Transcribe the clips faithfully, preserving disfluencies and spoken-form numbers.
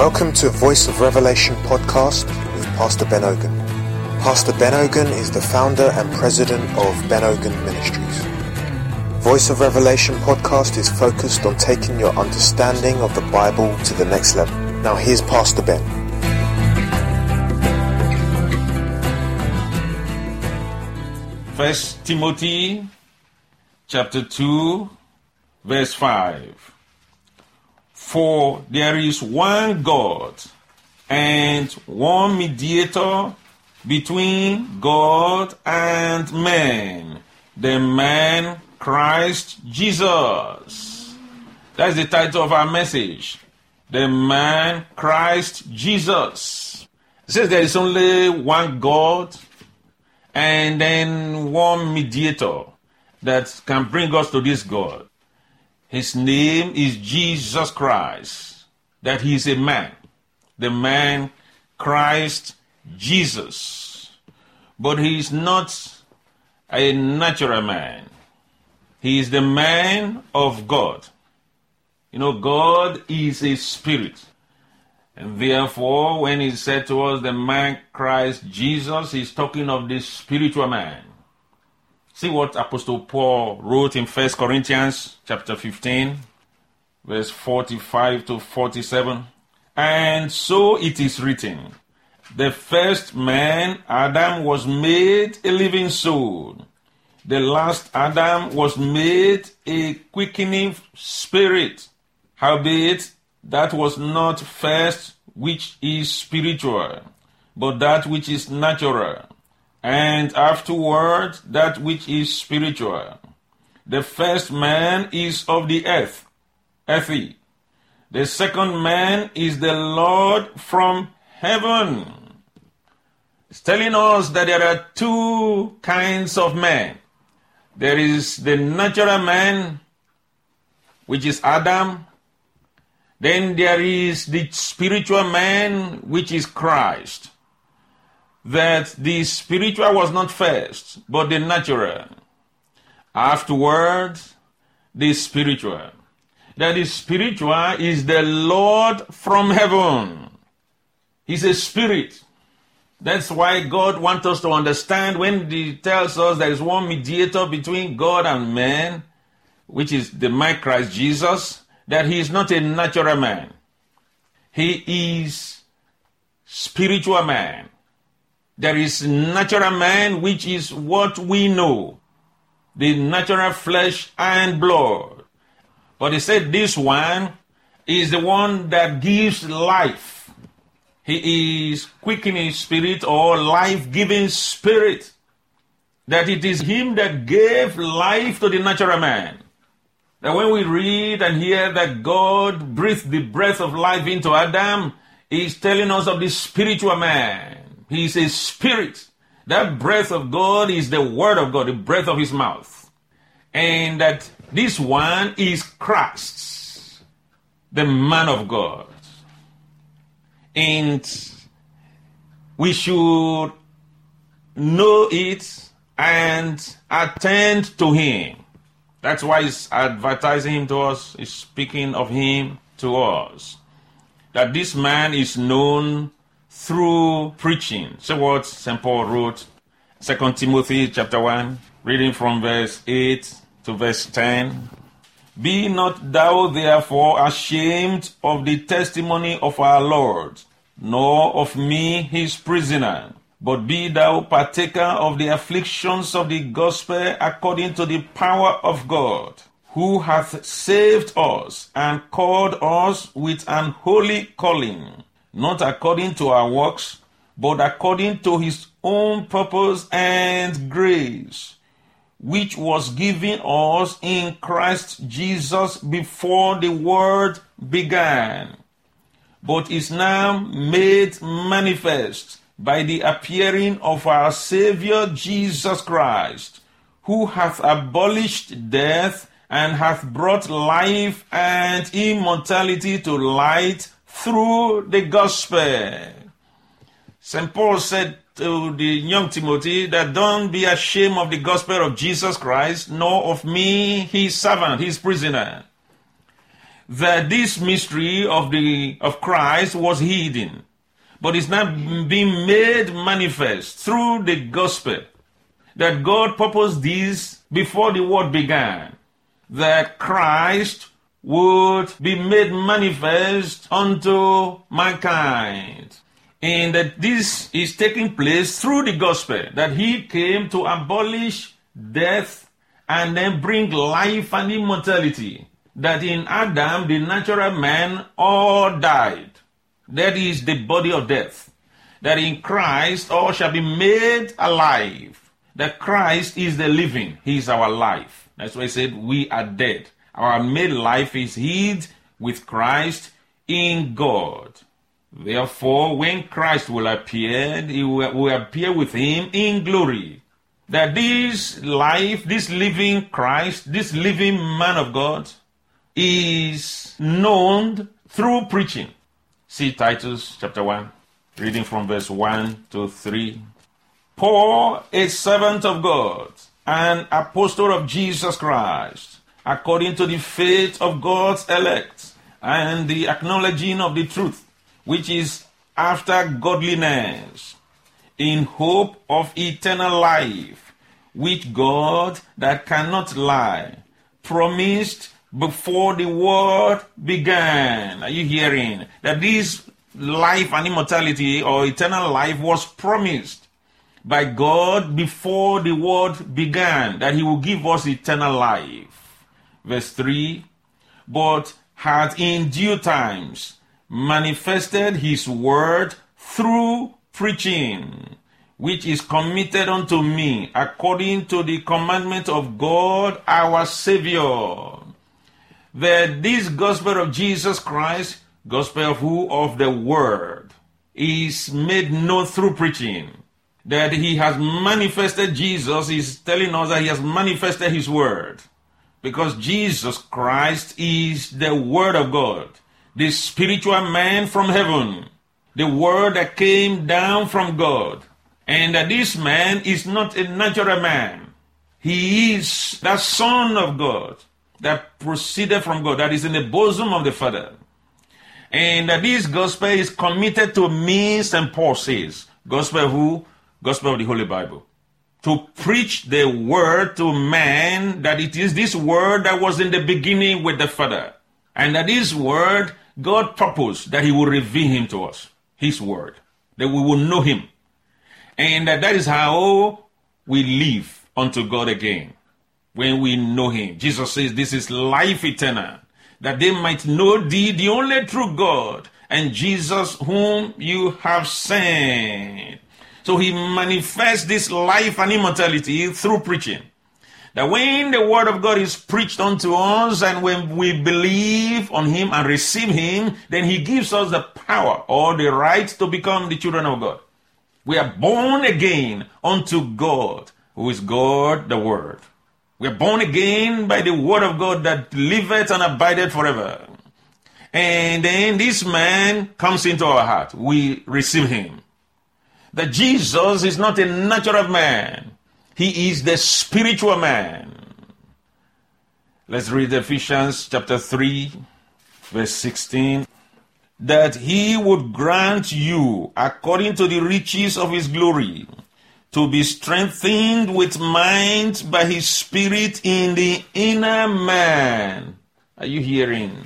Welcome to Voice of Revelation podcast with Pastor Ben Ogun. Pastor Ben Ogun is the founder and president of Ben Ogun Ministries. Voice of Revelation podcast is focused on taking your understanding of the Bible to the next level. Now here's Pastor Ben. First Timothy chapter two verse five. For there is one God and one mediator between God and man, the man Christ Jesus. That's the title of our message. The man Christ Jesus. It says there is only one God and then one mediator that can bring us to this God. His name is Jesus Christ, that he is a man, the man Christ Jesus. But he is not a natural man. He is the man of God. You know, God is a spirit. And therefore, when he said to us, the man Christ Jesus, he's talking of the spiritual man. See what Apostle Paul wrote in First Corinthians chapter fifteen, verse forty-five to forty-seven. And so it is written, the first man, Adam, was made a living soul. The last Adam was made a quickening spirit. Howbeit, that was not first which is spiritual, but that which is natural. And afterward, that which is spiritual. The first man is of the earth, earthy. The second man is the Lord from heaven. It's telling us that there are two kinds of men. There is the natural man, which is Adam. Then there is the spiritual man, which is Christ. That the spiritual was not first, but the natural. Afterwards, the spiritual. That the spiritual is the Lord from heaven. He's a spirit. That's why God wants us to understand when he tells us there is one mediator between God and man, which is the man Christ Jesus, that he is not a natural man. He is spiritual man. There is natural man, which is what we know, the natural flesh and blood. But he said this one is the one that gives life. He is quickening spirit or life-giving spirit. That it is him that gave life to the natural man. That when we read and hear that God breathed the breath of life into Adam, he's telling us of the spiritual man. He is a spirit. That breath of God is the word of God, the breath of his mouth. And that this one is Christ, the man of God. And we should know it and attend to him. That's why he's advertising him to us, he's speaking of him to us. That this man is known through preaching. See what Saint Paul wrote, Second Timothy chapter one, reading from verse eight to verse ten. Be not thou therefore ashamed of the testimony of our Lord, nor of me his prisoner, but be thou partaker of the afflictions of the gospel according to the power of God, who hath saved us and called us with an holy calling, not according to our works, but according to his own purpose and grace, which was given us in Christ Jesus before the world began, but is now made manifest by the appearing of our Savior Jesus Christ, who hath abolished death and hath brought life and immortality to light through the gospel. Saint Paul said to the young Timothy that don't be ashamed of the gospel of Jesus Christ, nor of me, his servant, his prisoner. that this mystery of the of Christ was hidden, but it's now being made manifest through the gospel. That God purposed this before the world began, that Christ would be made manifest unto mankind. And that this is taking place through the gospel, that he came to abolish death and then bring life and immortality. That in Adam, the natural man, all died. That is the body of death. That in Christ, all shall be made alive. That Christ is the living. He is our life. That's why he said we are dead. Our made life is hid with Christ in God. Therefore, when Christ will appear, he will, will appear with him in glory. That this life, this living Christ, this living man of God, is known through preaching. See Titus chapter one, reading from verse one to three. Paul, a servant of God, an apostle of Jesus Christ, according to the faith of God's elect, and the acknowledging of the truth, which is after godliness, in hope of eternal life, which God, that cannot lie, promised before the world began. Are you hearing? That this life and immortality or eternal life was promised by God before the world began, that he will give us eternal life. Verse three, but hath in due times manifested his word through preaching, which is committed unto me according to the commandment of God our Savior. That this gospel of Jesus Christ, gospel of who? Of the word, is made known through preaching. That he has manifested Jesus is telling us that he has manifested his word. Because Jesus Christ is the word of God, the spiritual man from heaven, the word that came down from God. And that this man is not a natural man. He is the Son of God that proceeded from God, that is in the bosom of the Father. And that this gospel is committed to me, Saint Paul says. Gospel who? Gospel of the Holy Bible. To preach the word to man, that it is this word that was in the beginning with the Father. And that this word, God purposed that he will reveal him to us. His word. That we will know him. And that that is how we live unto God again. When we know him. Jesus says this is life eternal. That they might know thee, the only true God, and Jesus whom you have sent. So he manifests this life and immortality through preaching. That when the word of God is preached unto us and when we believe on him and receive him, then he gives us the power or the right to become the children of God. We are born again unto God, who is God the Word. We are born again by the word of God that liveth and abideth forever. And then this man comes into our heart. We receive him. That Jesus is not a natural man. He is the spiritual man. Let's read Ephesians chapter three, verse sixteen. That he would grant you, according to the riches of his glory, to be strengthened with mind by his Spirit in the inner man. Are you hearing?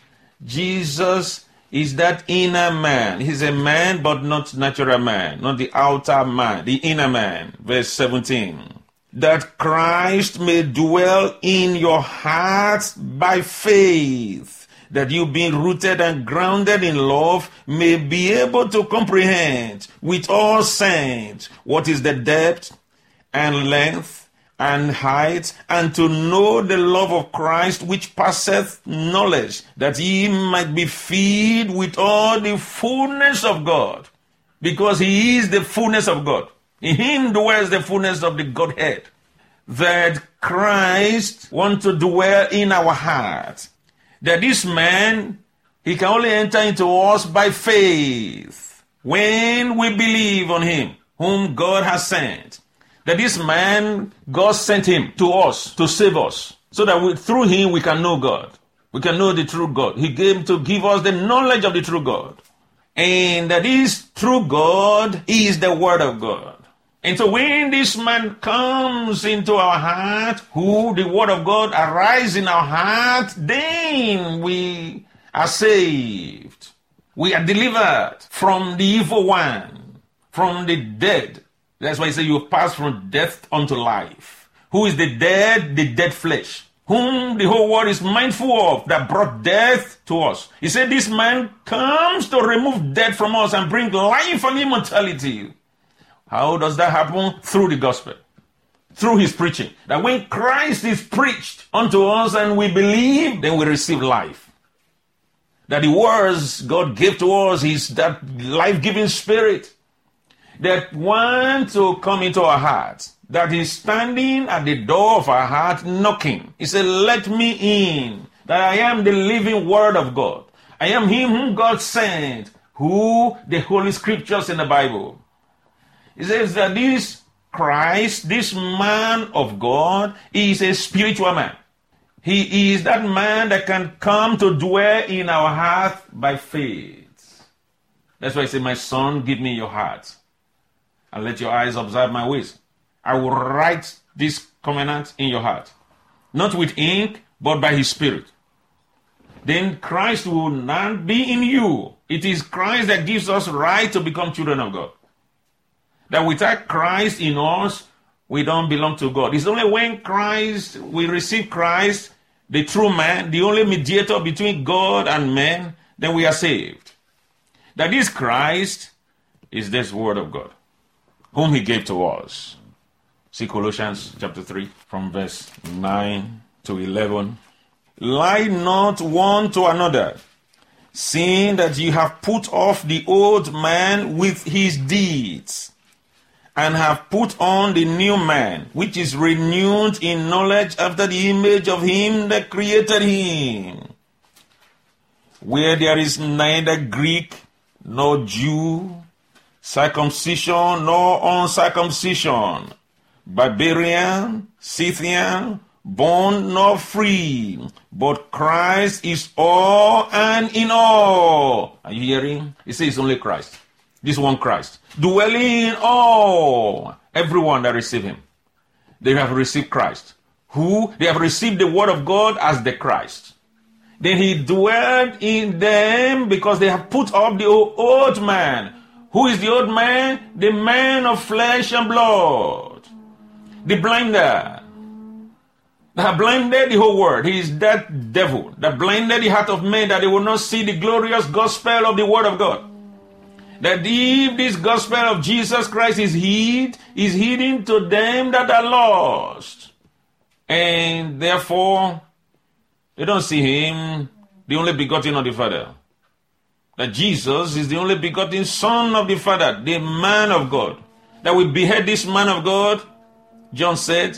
Jesus is that inner man. He's a man, but not natural man, not the outer man, the inner man. Verse seventeen. That Christ may dwell in your hearts by faith, that you, being rooted and grounded in love, may be able to comprehend with all saints what is the depth and length and height, and to know the love of Christ which passeth knowledge, that ye might be filled with all the fullness of God. Because he is the fullness of God. In him dwells the fullness of the Godhead. That Christ wants to dwell in our hearts. That this man, he can only enter into us by faith. When we believe on him, whom God has sent. That this man, God sent him to us to save us. So that we, through him we can know God. We can know the true God. He came to give us the knowledge of the true God. And that this true God is the Word of God. And so when this man comes into our heart, who the Word of God arises in our heart, then we are saved. We are delivered from the evil one, from the dead. That's why he said you have passed from death unto life. Who is the dead? The dead flesh, whom the whole world is mindful of, that brought death to us. He said this man comes to remove death from us and bring life and immortality. How does that happen? Through the gospel, through his preaching. That when Christ is preached unto us and we believe, then we receive life. That the words God gave to us is that life-giving spirit that wants to come into our hearts, that is standing at the door of our heart knocking. He said, let me in, that I am the living word of God. I am him whom God sent, who the Holy Scriptures in the Bible. He says that this Christ, this man of God, is a spiritual man. He is that man that can come to dwell in our heart by faith. That's why I say, my son, give me your heart, and let your eyes observe my ways. I will write this covenant in your heart, not with ink, but by his Spirit. Then Christ will not be in you. It is Christ that gives us right to become children of God. That without Christ in us, we don't belong to God. It's only when Christ, we receive Christ, the true man, the only mediator between God and man, then we are saved. That this Christ is this word of God, whom he gave to us. See Colossians chapter three, from verse nine to eleven. Lie not one to another, seeing that ye have put off the old man with his deeds, and have put on the new man, which is renewed in knowledge after the image of him that created him. Where there is neither Greek nor Jew, circumcision nor uncircumcision, barbarian, Scythian, bond nor free, but Christ is all and in all. Are you hearing? He says it's only Christ. This one Christ, dwelling in all, everyone that receive him. They have received Christ. Who? They have received the word of God as the Christ. Then he dwelled in them because they have put off the old man. Who is the old man? The man of flesh and blood. The blinder. That have blinded the whole world. He is that devil that blinded the heart of men that they will not see the glorious gospel of the word of God. That if this gospel of Jesus Christ is hid, is hidden to them that are lost. And therefore, they don't see him, the only begotten of the Father. That Jesus is the only begotten Son of the Father, the man of God. That we behead this man of God, John said,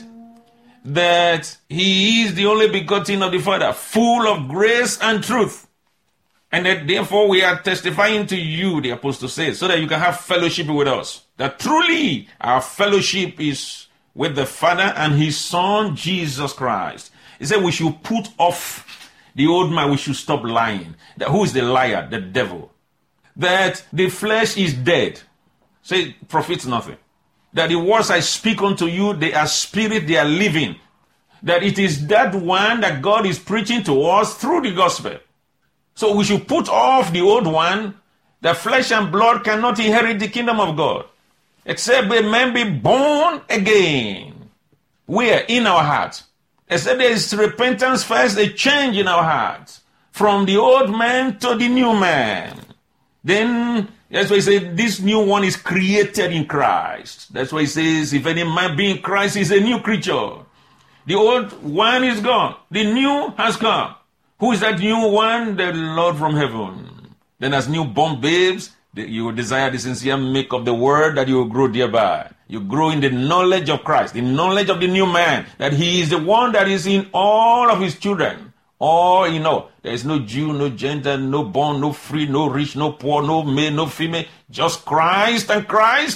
that he is the only begotten of the Father, full of grace and truth. And that therefore we are testifying to you, the apostle says, so that you can have fellowship with us. That truly our fellowship is with the Father and his Son, Jesus Christ. He said we should put off the old man, we should stop lying. That who is the liar? The devil. That the flesh is dead. Say, it profits nothing. That the words I speak unto you, they are spirit, they are living. That it is that one that God is preaching to us through the gospel. So we should put off the old one, that flesh and blood cannot inherit the kingdom of God, except a man be born again. Where? In our hearts. Except there is repentance first, a change in our hearts, from the old man to the new man. Then, that's why he says, this new one is created in Christ. That's why he says, if any man be in Christ, he is a new creature. The old one is gone. The new has come. Who is that new one? The Lord from heaven. Then as newborn babes, you will desire the sincere milk of the word, that you will grow thereby. You grow in the knowledge of Christ, the knowledge of the new man, that he is the one that is in all of his children. All you know, there is no Jew, no Gentile, no bond, no free, no rich, no poor, no male, no female, just Christ and Christ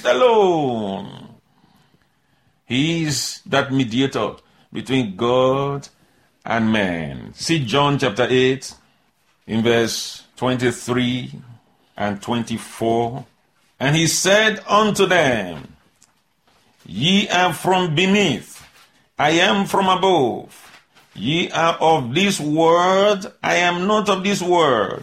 alone. He is that mediator between God and men. See John chapter eight, in verse twenty-three and twenty-four. And he said unto them, Ye are from beneath, I am from above. Ye are of this world, I am not of this world.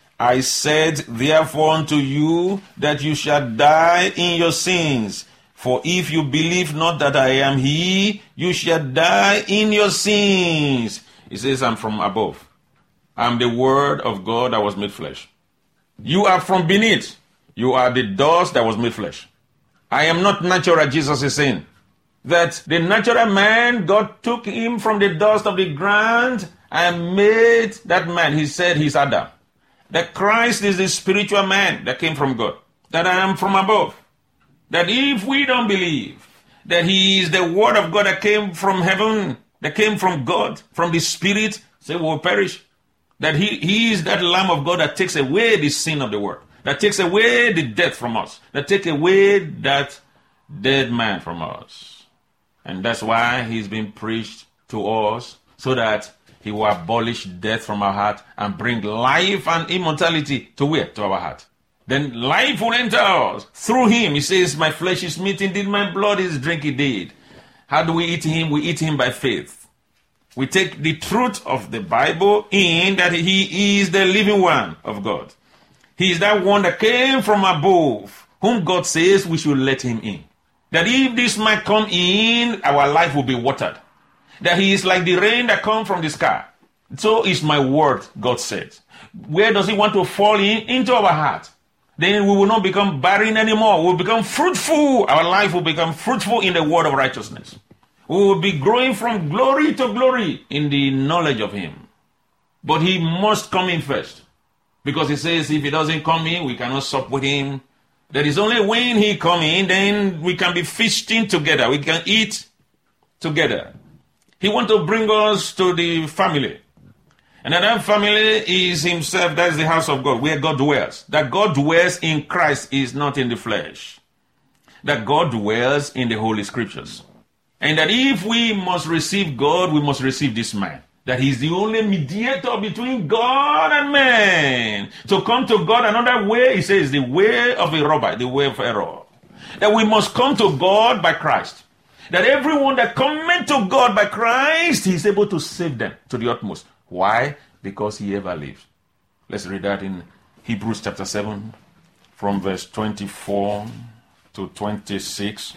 I said therefore unto you that you shall die in your sins. For if you believe not that I am he, you shall die in your sins. He says, I'm from above. I'm the word of God that was made flesh. You are from beneath. You are the dust that was made flesh. I am not natural, Jesus is saying. That the natural man, God took him from the dust of the ground and made that man. He said he's Adam. That Christ is the spiritual man that came from God. That I am from above. That if we don't believe that he is the word of God that came from heaven, that came from God, from the Spirit, say we will perish. That he, he is that Lamb of God that takes away the sin of the world. That takes away the death from us. That takes away that dead man from us. And that's why he's been preached to us, so that he will abolish death from our heart and bring life and immortality to where? To our heart. Then life will enter us through him. He says, my flesh is meat indeed, my blood is drink indeed. How do we eat him? We eat him by faith. We take the truth of the Bible in that he is the living one of God. He is that one that came from above, whom God says we should let him in. That if this might come in, our life will be watered. That he is like the rain that comes from the sky. So is my word, God said. Where does he want to fall in? Into our heart. Then we will not become barren anymore. We will become fruitful. Our life will become fruitful in the word of righteousness. We will be growing from glory to glory in the knowledge of him. But he must come in first. Because he says if he doesn't come in, we cannot sup with him. That is only when he come in, then we can be feasting together. We can eat together. He wants to bring us to the family. And that family is himself. That is the house of God, where God dwells. That God dwells in Christ is not in the flesh. That God dwells in the Holy Scriptures. And that if we must receive God, we must receive this man. That he's the only mediator between God and man. To come to God another way, he says, the way of a robber, the way of error. That we must come to God by Christ. That everyone that cometh to God by Christ, he is able to save them to the utmost. Why? Because he ever lives. Let's read that in Hebrews chapter seven, from verse twenty-four to twenty-six.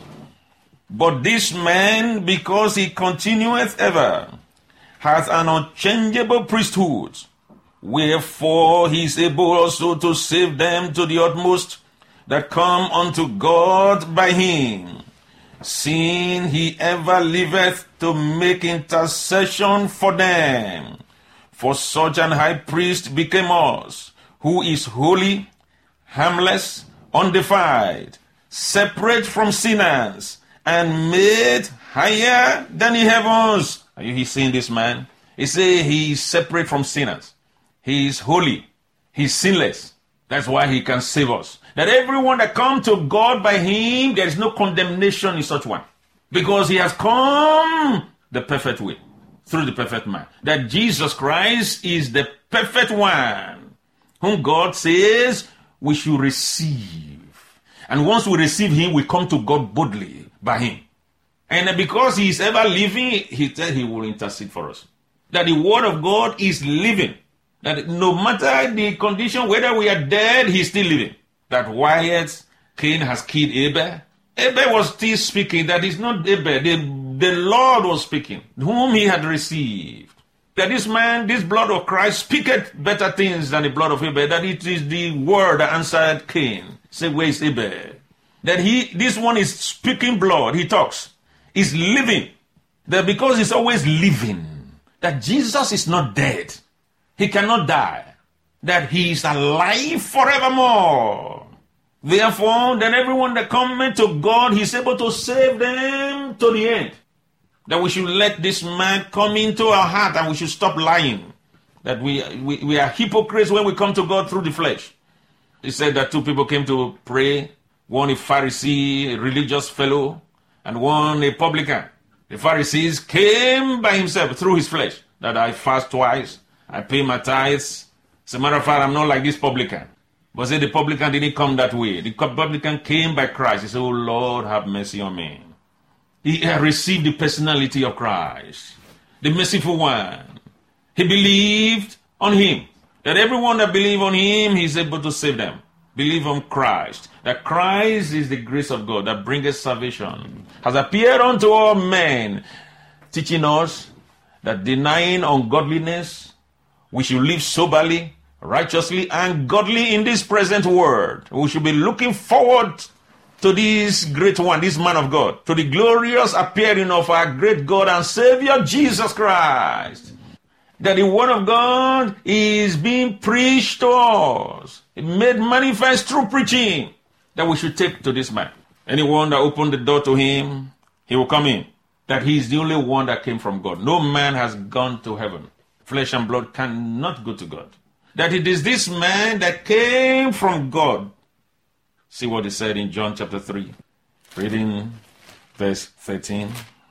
But this man, because he continueth ever, hath an unchangeable priesthood, wherefore he is able also to save them to the utmost that come unto God by him, seeing he ever liveth to make intercession for them. For such an high priest became us, who is holy, harmless, undefiled, separate from sinners, and made higher than the heavens. Are you seeing this man? He says he is separate from sinners. He is holy. He is sinless. That's why he can save us. That everyone that comes to God by him, there is no condemnation in such one. Because he has come the perfect way, through the perfect man. That Jesus Christ is the perfect one, whom God says we should receive. And once we receive him, we come to God boldly by him. And because he is ever living, he said he will intercede for us. That the word of God is living. That no matter the condition, whether we are dead, he is still living. That while Cain has killed Abel, Abel was still speaking. That is not Abel. The, the Lord was speaking, whom he had received. That this man, this blood of Christ, speaketh better things than the blood of Abel. That it is the word that answered Cain. Say, where is Abel? That he, this one is speaking blood. He talks. Is living. That because he's always living, that Jesus is not dead. He cannot die. That he is alive forevermore. Therefore, then everyone that cometh to God, he's able to save them to the end. That we should let this man come into our heart and we should stop lying. That we, we, we are hypocrites when we come to God through the flesh. He said that two people came to pray. One a Pharisee, a religious fellow, and one a publican. The Pharisees came by himself through his flesh. that I fast twice, I pay my tithes. As a matter of fact, I'm not like this publican. But say the publican didn't come that way. The publican came by Christ. He said, oh Lord, have mercy on me. He had received the personality of Christ, the merciful one. He believed on him. That everyone that believes on him, he's able to save them. Believe on Christ. That Christ is the grace of God that bringeth salvation. Has appeared unto all men, teaching us that denying ungodliness, we should live soberly, righteously, and godly in this present world. We should be looking forward to this great one, this man of God, to the glorious appearing of our great God and Savior, Jesus Christ. That the word of God is being preached to us, made manifest through preaching, that we should take to this man. Anyone that opened the door to him, he will come in. That he is the only one that came from God. No man has gone to heaven. Flesh and blood cannot go to God. That it is this man that came from God. See what he said in John chapter three, reading verse thirteen.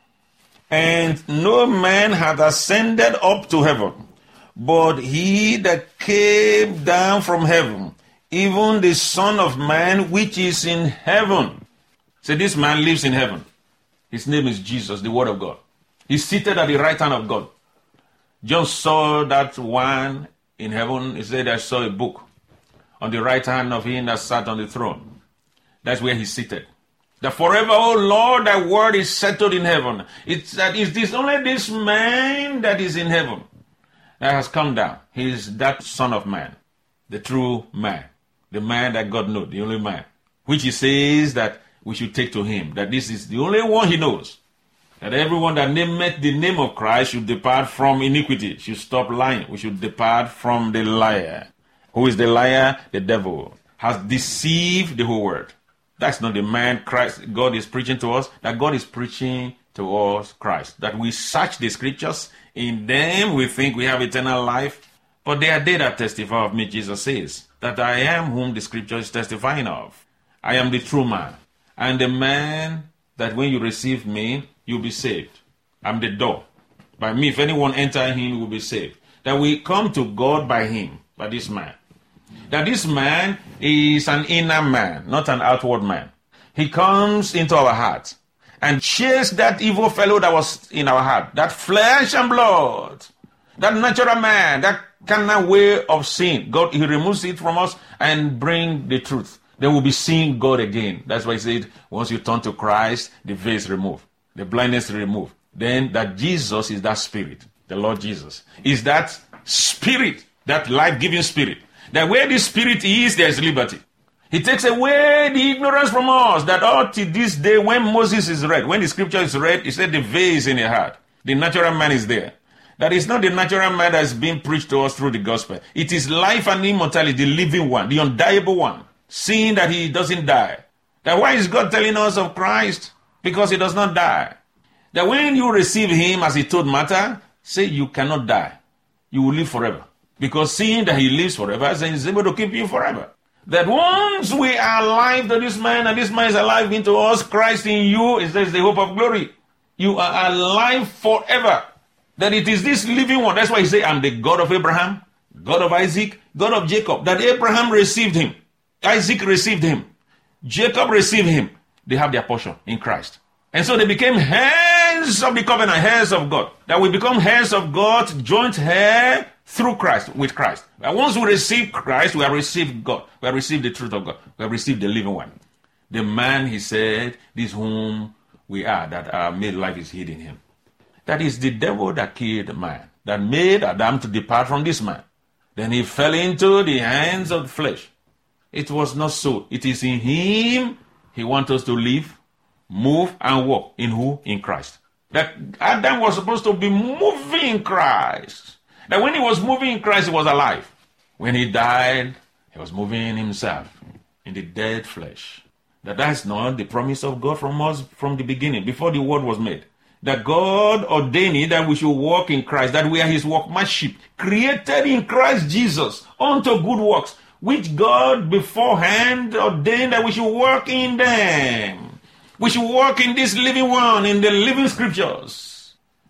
And no man hath ascended up to heaven, but he that came down from heaven, even the Son of Man which is in heaven. So this man lives in heaven. His name is Jesus, the Word of God. He's seated at the right hand of God. John saw that one in heaven. He said, I saw a book on the right hand of him that sat on the throne. That's where he's seated. That forever, oh Lord, thy word is settled in heaven. It's that it is only this man that is in heaven that has come down. He is that Son of Man, the true man, the man that God knows, the only man, which he says that we should take to him, that this is the only one he knows. That everyone that nameth the name of Christ should depart from iniquity, should stop lying. We should depart from the liar. Who is the liar? The devil has deceived the whole world. That's not the man Christ God is preaching to us. That God is preaching to us Christ. That we search the scriptures. In them we think we have eternal life. But they are they that testify of me, Jesus says. That I am whom the scripture is testifying of. I am the true man. And the man that when you receive me, you'll be saved. I'm the door. By me, if anyone enter him, will be saved. That we come to God by him, by this man. That this man is an inner man, not an outward man. He comes into our heart and chased that evil fellow that was in our heart, that flesh and blood, that natural man, that carnal way of sin. God, he removes it from us and bring the truth. Then we'll be seeing God again. That's why he said, once you turn to Christ, the veil is removed, the blindness is removed. Then that Jesus is that spirit, the Lord Jesus, is that spirit, that life-giving spirit. That where the spirit is, there is liberty. He takes away the ignorance from us, that up to this day, when Moses is read, when the scripture is read, he said the veil is in the heart. The natural man is there. That is not the natural man that is being preached to us through the gospel. It is life and immortality, the living one, the undiable one, seeing that he doesn't die. That why is God telling us of Christ? Because he does not die. That when you receive him, as he told Martha, say you cannot die. You will live forever. Because seeing that he lives forever, then he's able to keep you forever. That once we are alive to this man, and this man is alive into us, Christ in you, is the hope of glory. You are alive forever. That it is this living one. That's why he said, I'm the God of Abraham, God of Isaac, God of Jacob. That Abraham received him. Isaac received him. Jacob received him. They have their portion in Christ. And so they became heirs of the covenant, heirs of God. That we become heirs of God, joint heir through Christ, with Christ. And once we receive Christ, we have received God. We have received the truth of God. We have received the living one. The man, he said, this whom we are, that our made life is hid in him. That is the devil that killed man, that made Adam to depart from this man. Then he fell into the hands of the flesh. It was not so. It is in him he wants us to live, move, and walk. In who? In Christ. That Adam was supposed to be moving in Christ. That when he was moving in Christ, he was alive. When he died, he was moving in himself, in the dead flesh. That that's not the promise of God from us from the beginning, before the world was made. That God ordained that we should walk in Christ, that we are his workmanship, created in Christ Jesus unto good works, which God beforehand ordained that we should work in them. We should walk in this living one, in the living scriptures.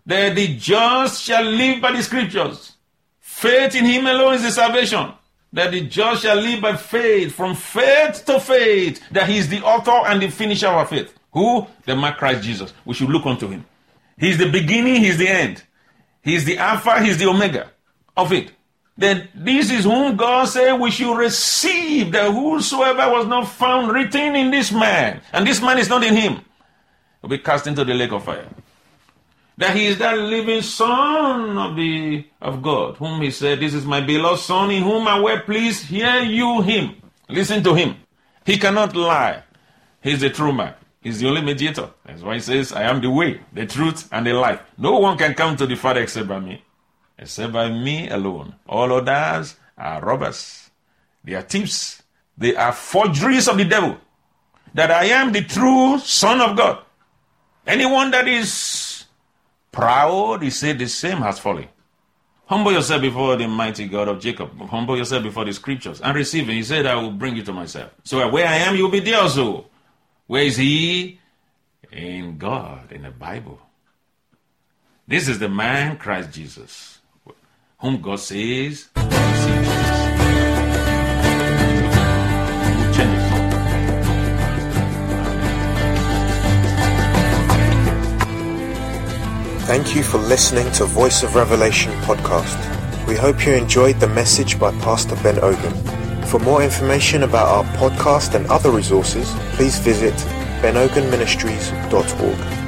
that the just shall live by the scriptures. Faith in him alone is the salvation. That the just shall live by faith, from faith to faith, that he is the author and the finisher of our faith. Who? The man Christ Jesus. We should look unto him. He's the beginning, he's the end. He's the Alpha, he's the Omega of it. Then this is whom God said we should receive, that whosoever was not found written in this man, and this man is not in him, will be cast into the lake of fire. That he is that living Son of the of God, whom he said, this is my beloved Son, in whom I well pleased. Hear you him. Listen to him. He cannot lie. He's the true man. He's the only mediator. That's why he says, I am the way, the truth, and the life. No one can come to the Father except by me. Except by me alone. All others are robbers. They are thieves. They are forgeries of the devil. That I am the true Son of God. Anyone that is proud, he said, the same has fallen. Humble yourself before the mighty God of Jacob. Humble yourself before the scriptures and receive it. He said, I will bring you to myself. So where I am, you will be there also. Where is he? In God, in the Bible. This is the man, Christ Jesus, whom God says, receive Jesus. Thank you for listening to Voice of Revelation podcast. We hope you enjoyed the message by Pastor Ben Ogun. For more information about our podcast and other resources, please visit ben ogun ministries dot org.